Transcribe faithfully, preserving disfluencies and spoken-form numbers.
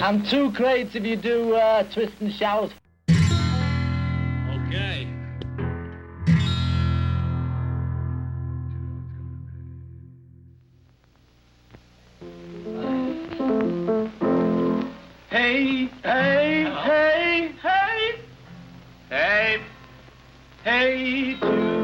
And two crates if you do uh, twist and shout. Okay. Hey, hey, hey, hey, hey, hey, dude.